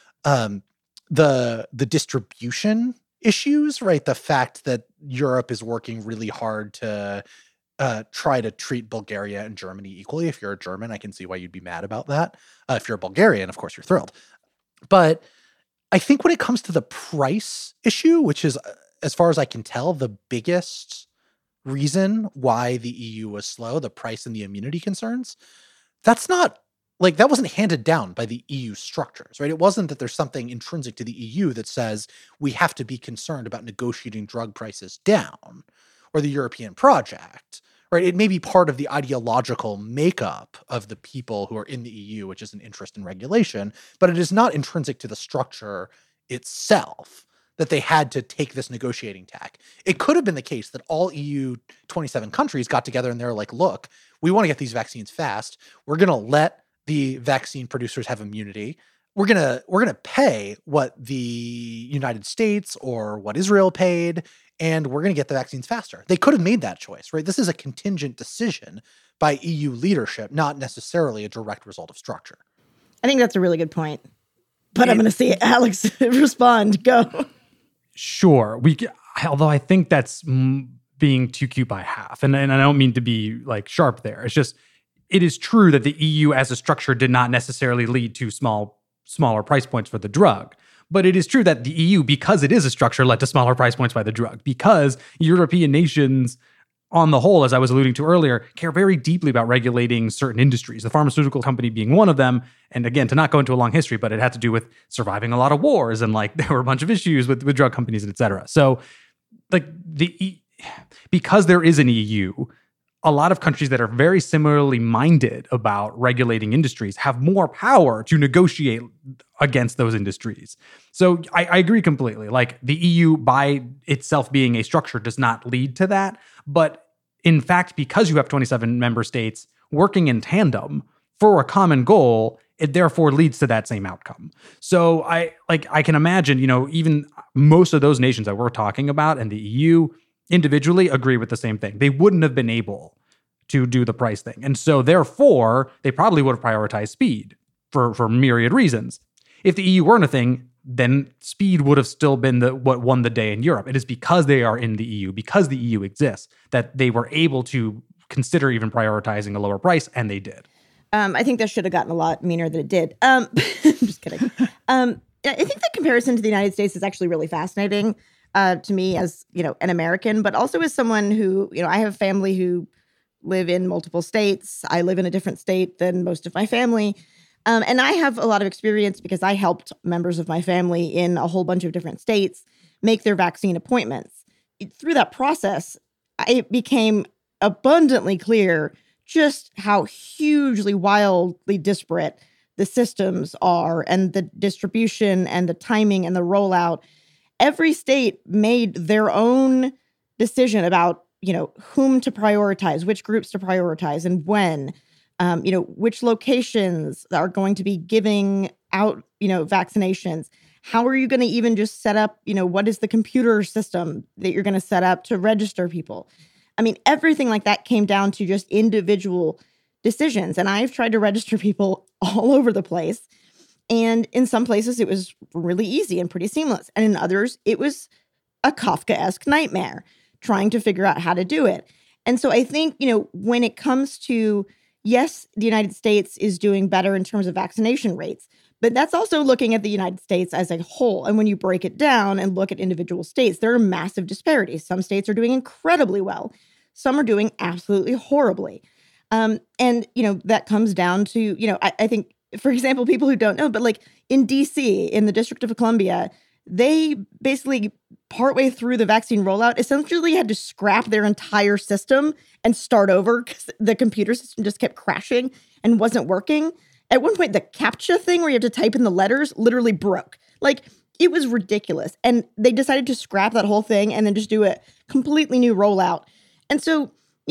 S2: the distribution issues, right? The fact that Europe is working really hard to try to treat Bulgaria and Germany equally. If you're a German, I can see why you'd be mad about that. If you're a Bulgarian, of course, you're thrilled. But I think when it comes to the price issue, which is, as far as I can tell, the biggest reason why the EU was slow, the price and the immunity concerns, that's not like that wasn't handed down by the EU structures, right? It wasn't that there's something intrinsic to the EU that says we have to be concerned about negotiating drug prices down, or the European project, right? It may be part of the ideological makeup of the people who are in the EU, which is an interest in regulation, but it is not intrinsic to the structure itself that they had to take this negotiating tack. It could have been the case that all EU 27 countries got together and they're like, look, we want to get these vaccines fast. We're going to let the vaccine producers have immunity. We're going to pay what the United States or what Israel paid, and we're going to get the vaccines faster. They could have made that choice, right? This is a contingent decision by EU leadership, not necessarily a direct result of structure.
S3: I think that's a really good point. But I'm going to see Alex respond. Go.
S4: Sure. Although I think that's being too cute by half. And I don't mean to be like sharp there. It's just, it is true that the EU as a structure did not necessarily lead to smaller price points for the drug. But it is true that the EU, because it is a structure, led to smaller price points by the drug. Because European nations, on the whole, as I was alluding to earlier, care very deeply about regulating certain industries, the pharmaceutical company being one of them. And again, to not go into a long history, but it had to do with surviving a lot of wars, and like there were a bunch of issues with drug companies and et cetera. So like because there is an EU, a lot of countries that are very similarly minded about regulating industries have more power to negotiate against those industries. So I agree completely. Like the EU by itself being a structure does not lead to that. But in fact, because you have 27 member states working in tandem for a common goal, it therefore leads to that same outcome. So I can imagine, even most of those nations that we're talking about and the EU individually agree with the same thing. They wouldn't have been able to do the price thing. And so therefore, they probably would have prioritized speed for myriad reasons. If the EU weren't a thing, then speed would have still been what won the day in Europe. It is because they are in the EU, because the EU exists, that they were able to consider even prioritizing a lower price, and they did.
S3: I think that should have gotten a lot meaner than it did. I'm just kidding. I think the comparison to the United States is actually really fascinating to me as, an American, but also as someone who, I have family who live in multiple states. I live in a different state than most of my family. And I have a lot of experience because I helped members of my family in a whole bunch of different states make their vaccine appointments. Through that process, it became abundantly clear just how hugely, wildly disparate the systems are and the distribution and the timing and the rollout. Every state made their own decision about, whom to prioritize, which groups to prioritize and when, which locations are going to be giving out, vaccinations. How are you going to even just set up, what is the computer system that you're going to set up to register people? I mean, everything like that came down to just individual decisions. And I've tried to register people all over the place. And in some places, it was really easy and pretty seamless. And in others, it was a Kafkaesque nightmare trying to figure out how to do it. And so I think, when it comes to, yes, the United States is doing better in terms of vaccination rates, but that's also looking at the United States as a whole. And when you break it down and look at individual states, there are massive disparities. Some states are doing incredibly well. Some are doing absolutely horribly. And, that comes down to, I think, for example, people who don't know, but like in DC, in the District of Columbia, they basically partway through the vaccine rollout essentially had to scrap their entire system and start over because the computer system just kept crashing and wasn't working. At one point, the CAPTCHA thing where you have to type in the letters literally broke. Like, it was ridiculous. And they decided to scrap that whole thing and then just do a completely new rollout. And so,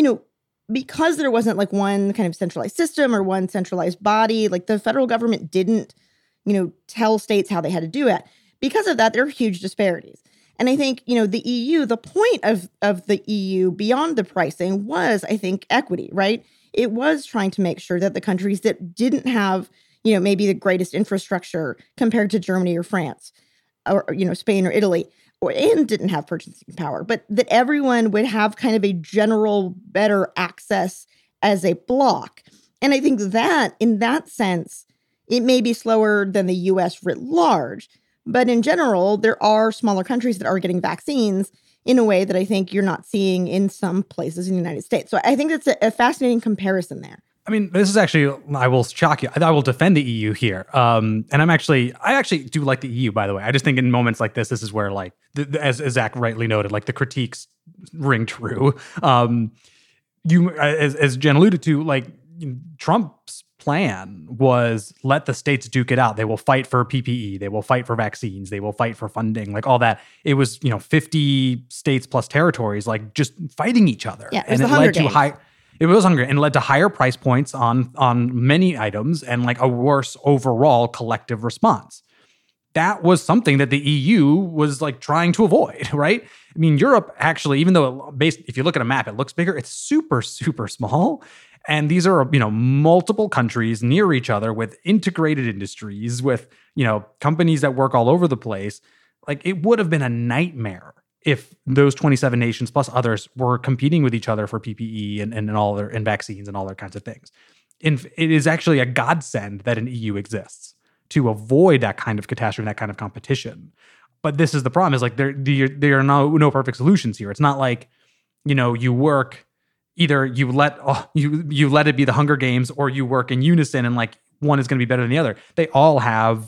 S3: because there wasn't like one kind of centralized system or one centralized body, like the federal government didn't, tell states how they had to do it. Because of that, there are huge disparities. And I think, the EU, the point of the EU beyond the pricing was, I think, equity, right? It was trying to make sure that the countries that didn't have, maybe the greatest infrastructure compared to Germany or France or, Spain or Italy, and didn't have purchasing power, but that everyone would have kind of a general better access as a block. And I think that in that sense, it may be slower than the US writ large, but in general, there are smaller countries that are getting vaccines in a way that I think you're not seeing in some places in the United States. So I think that's a fascinating comparison there.
S4: I mean, this is actually, I will shock you. I will defend the EU here. And I actually do like the EU, by the way. I just think in moments like this is where, like, as Zach rightly noted, like the critiques ring true. As Jen alluded to, like Trump's plan was let the states duke it out. They will fight for PPE. They will fight for vaccines. They will fight for funding, like all that. It was, 50 states plus territories, like just fighting each other.
S3: Yeah, it led to high.
S4: It was hungry and led to higher price points on many items and like a worse overall collective response. That was something that the EU was like trying to avoid, right? I mean, Europe actually, even though if you look at a map, it looks bigger, it's super, super small. And these are, multiple countries near each other with integrated industries, with, companies that work all over the place. Like, it would have been a nightmare if those 27 nations plus others were competing with each other for PPE and vaccines and all their kinds of things. And it is actually a godsend that an EU exists to avoid that kind of catastrophe and that kind of competition. But this is the problem: is like there are no perfect solutions here. It's not like, you work. Either you let it be the Hunger Games, or you work in unison and like one is going to be better than the other. They all have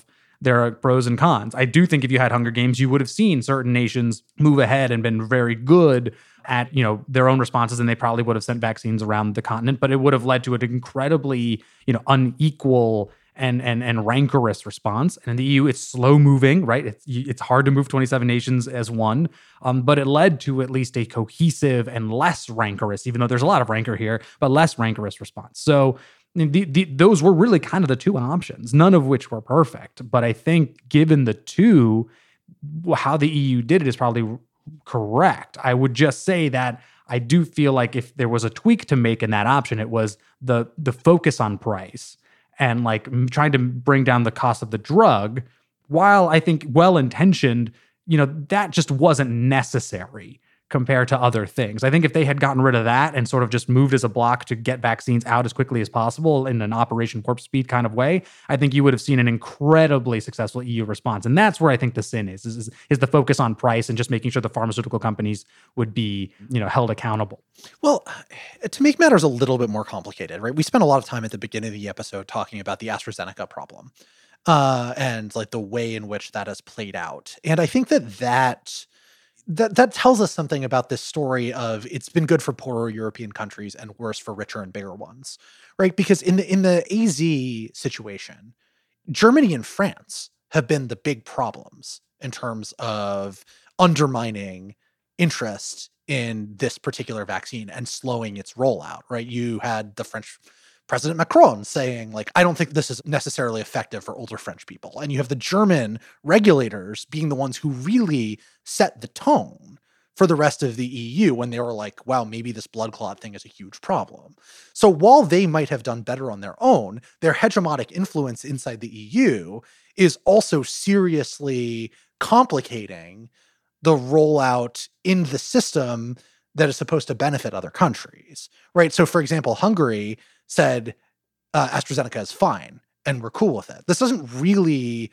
S4: there are pros and cons. I do think if you had Hunger Games, you would have seen certain nations move ahead and been very good at, their own responses, and they probably would have sent vaccines around the continent, but it would have led to an incredibly, unequal and rancorous response. And in the EU, it's slow moving, right? It's hard to move 27 nations as one, but it led to at least a cohesive and less rancorous, even though there's a lot of rancor here, but less rancorous response. So those were really kind of the two options, none of which were perfect. But I think given the two, how the EU did it is probably correct. I would just say that I do feel like if there was a tweak to make in that option, it was the focus on price and like trying to bring down the cost of the drug. While I think well-intentioned, that just wasn't necessary compared to other things. I think if they had gotten rid of that and sort of just moved as a block to get vaccines out as quickly as possible in an Operation Warp Speed kind of way, I think you would have seen an incredibly successful EU response. And that's where I think the sin is the focus on price and just making sure the pharmaceutical companies would be, held accountable.
S2: Well, to make matters a little bit more complicated, right? We spent a lot of time at the beginning of the episode talking about the AstraZeneca problem and like the way in which that has played out. And I think that tells us something about this story of it's been good for poorer European countries and worse for richer and bigger ones, right? Because in the AZ situation, Germany and France have been the big problems in terms of undermining interest in this particular vaccine and slowing its rollout, right? You had the French President Macron saying, like, I don't think this is necessarily effective for older French people. And you have the German regulators being the ones who really set the tone for the rest of the EU when they were like, wow, maybe this blood clot thing is a huge problem. So while they might have done better on their own, their hegemonic influence inside the EU is also seriously complicating the rollout in the system that is supposed to benefit other countries, right? So for example, Hungary said AstraZeneca is fine and we're cool with it. This doesn't really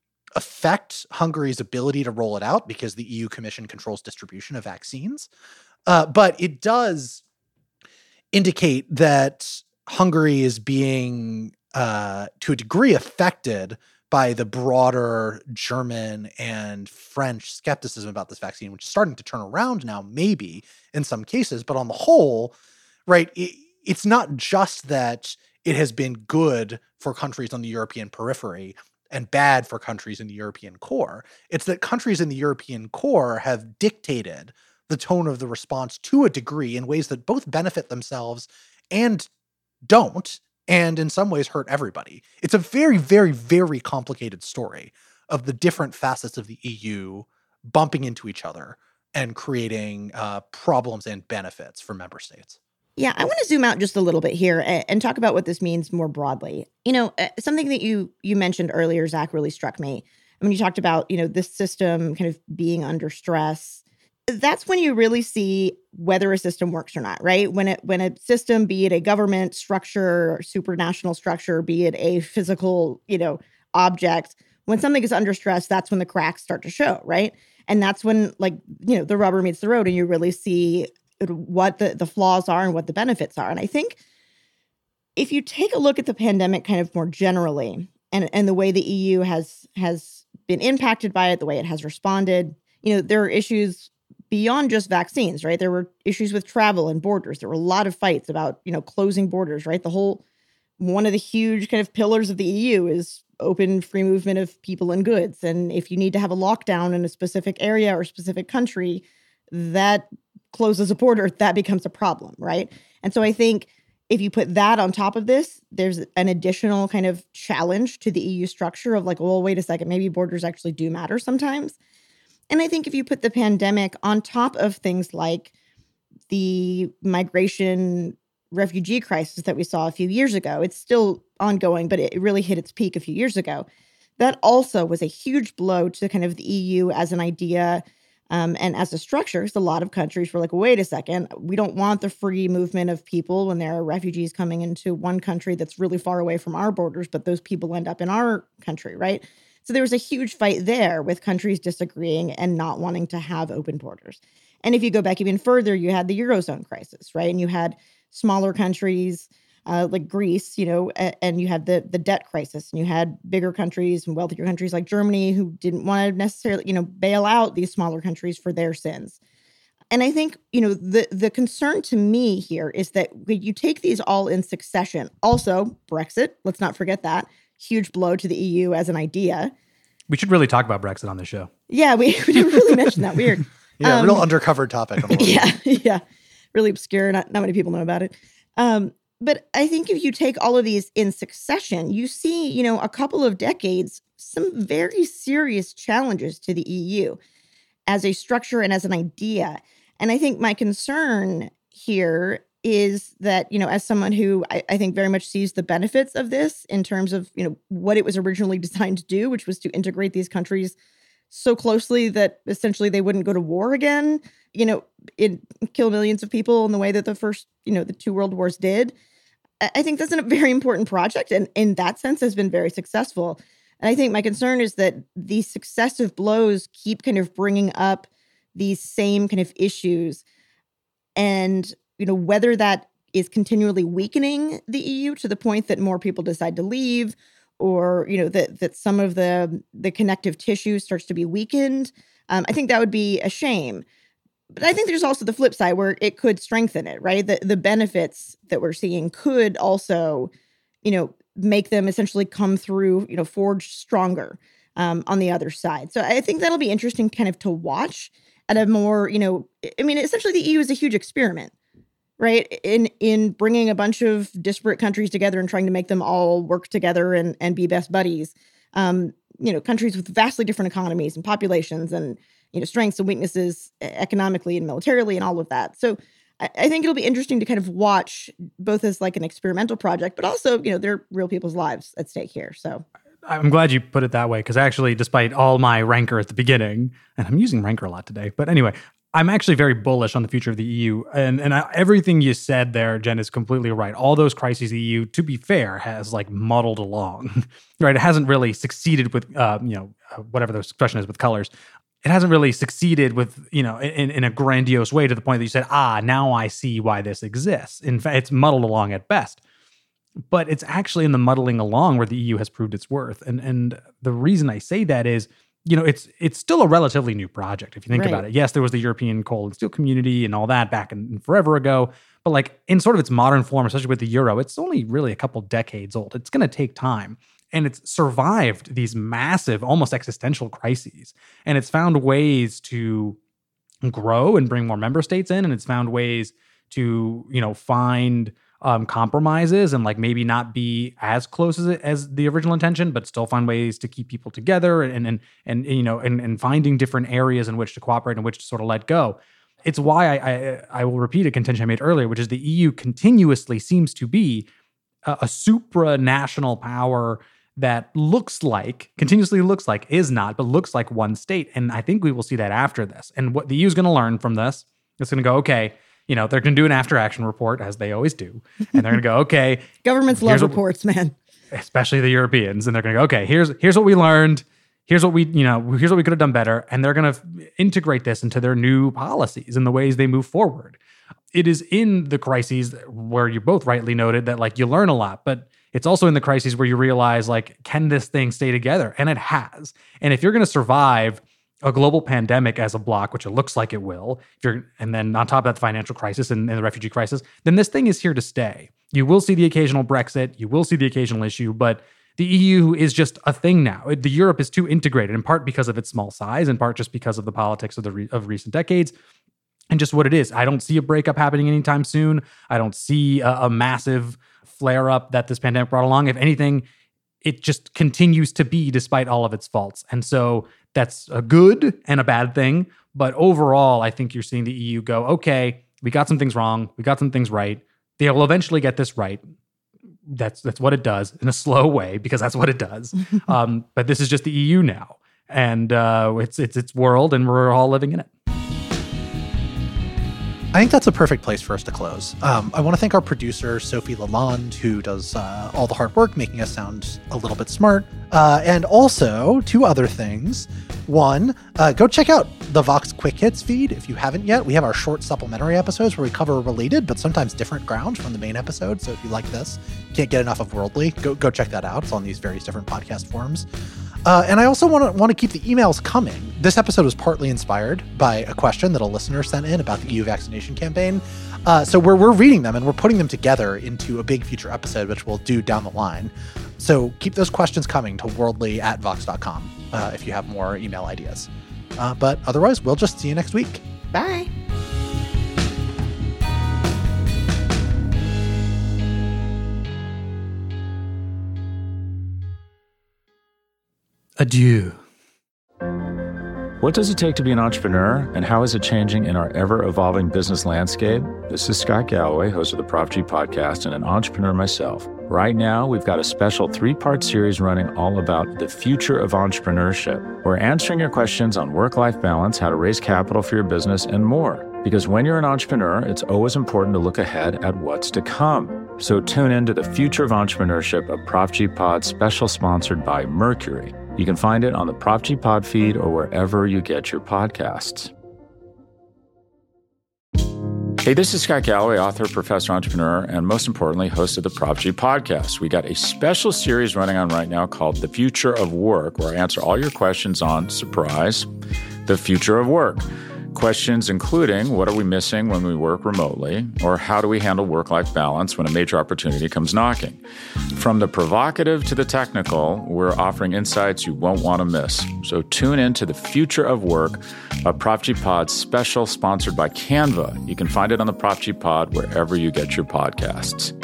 S2: affect Hungary's ability to roll it out because the EU Commission controls distribution of vaccines. But it does indicate that Hungary is being, to a degree, affected by the broader German and French skepticism about this vaccine, which is starting to turn around now, maybe in some cases. But on the whole, right, it's not just that it has been good for countries on the European periphery and bad for countries in the European core. It's that countries in the European core have dictated the tone of the response to a degree in ways that both benefit themselves and don't, and in some ways hurt everybody. It's a very, very, very complicated story of the different facets of the EU bumping into each other and creating problems and benefits for member states.
S3: Yeah, I want to zoom out just a little bit here and talk about what this means more broadly. Something that you mentioned earlier, Zach, really struck me. I mean, you talked about, this system kind of being under stress. That's when you really see whether a system works or not, right? When a system, be it a government structure, or supranational structure, be it a physical, object, when something is under stress, that's when the cracks start to show, right? And that's when, the rubber meets the road and you really see what the flaws are and what the benefits are. And I think if you take a look at the pandemic kind of more generally and the way the EU has been impacted by it, the way it has responded, there are issues beyond just vaccines, right? There were issues with travel and borders. There were a lot of fights about, closing borders, right? One of the huge kind of pillars of the EU is open free movement of people and goods. And if you need to have a lockdown in a specific area or specific country, that closes a border, that becomes a problem, right? And so I think if you put that on top of this, there's an additional kind of challenge to the EU structure of like, well, wait a second, maybe borders actually do matter sometimes. And I think if you put the pandemic on top of things like the migration refugee crisis that we saw a few years ago, it's still ongoing, but it really hit its peak a few years ago. That also was a huge blow to kind of the EU as an idea and as a structure. Because a lot of countries were like, wait a second, we don't want the free movement of people when there are refugees coming into one country that's really far away from our borders, but those people end up in our country, right? So there was a huge fight there with countries disagreeing and not wanting to have open borders. And if you go back even further, you had the Eurozone crisis, right? And you had smaller countries like Greece, and you had the debt crisis, and you had bigger countries and wealthier countries like Germany who didn't want to necessarily, bail out these smaller countries for their sins. And I think, the concern to me here is that you take these all in succession. Also, Brexit, let's not forget that. Huge blow to the EU as an idea.
S4: We should really talk about Brexit on this show.
S3: Yeah, we didn't really mention that. Weird.
S2: Yeah, real undercover topic.
S3: Yeah. Really obscure. Not many people know about it. But I think if you take all of these in succession, you see, a couple of decades, some very serious challenges to the EU as a structure and as an idea. And I think my concern here is that, as someone who I think very much sees the benefits of this in terms of, what it was originally designed to do, which was to integrate these countries so closely that essentially they wouldn't go to war again, kill millions of people in the way that the first, the two world wars did. I think that's a very important project, and in that sense has been very successful. And I think my concern is that these successive blows keep kind of bringing up these same kind of issues, and whether that is continually weakening the EU to the point that more people decide to leave, or that some of the connective tissue starts to be weakened. I think that would be a shame. But I think there's also the flip side where it could strengthen it, right? The benefits that we're seeing could also, make them essentially come through, forged stronger on the other side. So I think that'll be interesting kind of to watch at a more, essentially the EU is a huge experiment, right? In bringing a bunch of disparate countries together and trying to make them all work together and be best buddies. Countries with vastly different economies and populations and, strengths and weaknesses economically and militarily and all of that. So I think it'll be interesting to kind of watch both as like an experimental project, but also, there are real people's lives at stake here. So
S4: I'm glad you put it that way, because actually, despite all my rancor at the beginning, and I'm using rancor a lot today, but anyway, I'm actually very bullish on the future of the EU. And everything you said there, Jen, is completely right. All those crises the EU, to be fair, has like muddled along, right? It hasn't really succeeded with, whatever the expression is with colors. It hasn't really succeeded with, in a grandiose way to the point that you said, now I see why this exists. In fact, it's muddled along at best. But it's actually in the muddling along where the EU has proved its worth. And the reason I say that is, it's still a relatively new project if you think about it. Yes, there was the European Coal and Steel Community and all that back in forever ago. But like in sort of its modern form, especially with the euro, it's only really a couple decades old. It's going to take time. And it's survived these massive, almost existential crises. And it's found ways to grow and bring more member states in. And it's found ways to, find compromises and like maybe not be as close as the original intention, but still find ways to keep people together and finding different areas in which to cooperate and which to sort of let go. It's why I will repeat a contention I made earlier, which is the EU continuously seems to be a supranational power that continuously looks like, is not, but looks like one state. And I think we will see that after this. And what the EU is going to learn from this, it's going to go, okay, they're going to do an after-action report, as they always do. And they're going to go, okay.
S3: Governments love reports, man.
S4: Especially the Europeans. And they're going to go, okay, here's what we learned. Here's what we could have done better. And they're going to integrate this into their new policies and the ways they move forward. It is in the crises where you both rightly noted that like you learn a lot, but it's also in the crises where you realize like, can this thing stay together? And it has. And if you're going to survive a global pandemic as a block, which it looks like it will, and then on top of that, the financial crisis and the refugee crisis, then this thing is here to stay. You will see the occasional Brexit, you will see the occasional issue, but the EU is just a thing now. The Europe is too integrated, in part because of its small size, in part just because of the politics of recent decades, and just what it is. I don't see a breakup happening anytime soon. I don't see a massive flare-up that this pandemic brought along. If anything, it just continues to be despite all of its faults. And so that's a good and a bad thing. But overall, I think you're seeing the EU go, okay, we got some things wrong. We got some things right. They will eventually get this right. That's what it does in a slow way, because that's what it does. But this is just the EU now. And it's its world, and we're all living in it.
S2: I think that's a perfect place for us to close. I want to thank our producer, Sophie Lalonde, who does all the hard work making us sound a little bit smart. And also, two other things. One, go check out the Vox Quick Hits feed if you haven't yet. We have our short supplementary episodes where we cover related but sometimes different ground from the main episode. So if you like this, can't get enough of Worldly, go check that out. It's on these various different podcast forums. And I also want to keep the emails coming. This episode was partly inspired by a question that a listener sent in about the EU vaccination campaign. So we're reading them and we're putting them together into a big future episode, which we'll do down the line. So keep those questions coming to worldly@vox.com if you have more email ideas. But otherwise, we'll just see you next week.
S3: Bye.
S4: Adieu.
S1: What does it take to be an entrepreneur, and how is it changing in our ever-evolving business landscape? This is Scott Galloway, host of the Prop G podcast and an entrepreneur myself. Right now, we've got a special 3-part series running all about the future of entrepreneurship. We're answering your questions on work-life balance, how to raise capital for your business, and more. Because when you're an entrepreneur, it's always important to look ahead at what's to come. So tune in to the Future of Entrepreneurship, a Prop G pod special sponsored by Mercury. You can find it on the Prop G Pod feed or wherever you get your podcasts. Hey, this is Scott Galloway, author, professor, entrepreneur, and most importantly, host of the Prop G podcast. We got a special series running on right now called The Future of Work, where I answer all your questions on, surprise, the future of work. Questions including, what are we missing when we work remotely? Or how do we handle work-life balance when a major opportunity comes knocking? From the provocative to the technical, we're offering insights you won't want to miss. So tune in to The Future of Work, a Prop G Pod special sponsored by Canva. You can find it on the Prop G Pod wherever you get your podcasts.